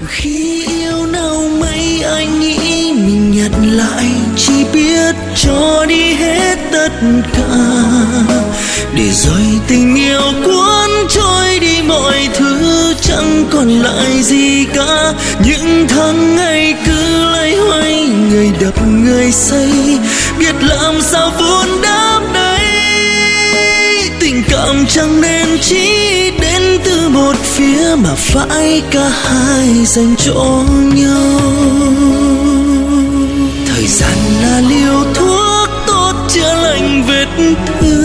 Khi yêu nào mấy anh nghĩ mình nhận lại, chỉ biết cho đi hết tất cả, để rồi tình yêu cuốn trôi đi mọi thứ, chẳng còn lại gì cả. Những tháng ngày cứ loay hoay, người đập người xây, biết làm sao vun đắp đây. Tình cảm chẳng nên chỉ đến từ một phía, mà phải cả hai dành cho nhau. Thời gian là liều thuốc tốt chữa lành vết thương,